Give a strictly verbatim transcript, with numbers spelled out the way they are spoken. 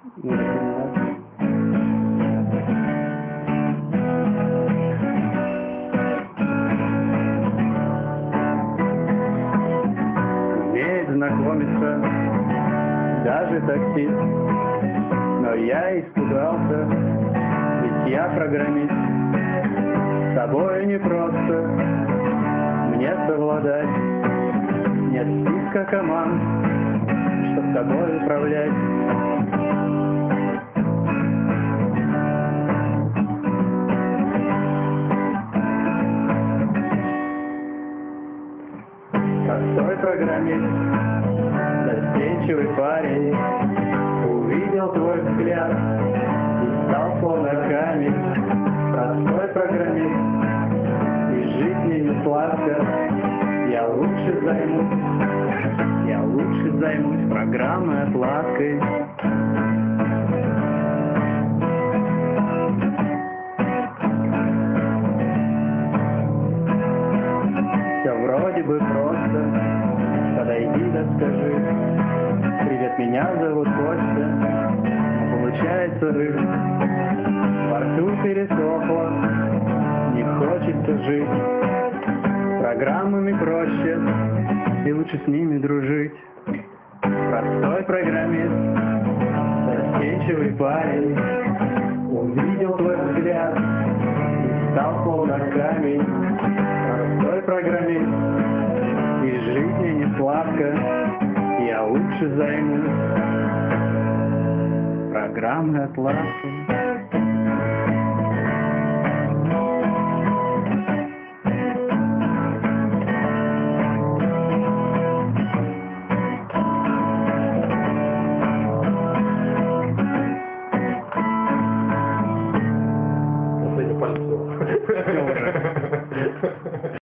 Не понимаю. Умеет знакомиться даже таксист, но я испугался, ведь я программист. С тобой непросто мне совладать, нет списка команд, чтоб тобой управлять. Простой программист, застенчивый парень, увидел твой взгляд и стал словно камень. Простой программист, и жить мне не сладко, я лучше займусь, я лучше займусь программной отладкой. Все вроде бы просто, подойди да скажи: привет, меня зовут Костя, но получается рыж. Во рту пересохло, не хочется жить. С программами проще, и лучше с ними дружить. Простой программист, застенчивый парень, увидел твой взгляд и стал словно камень. Простой программист, и жить мне не сладко, я лучше займусь программной отладкой. Последний палец.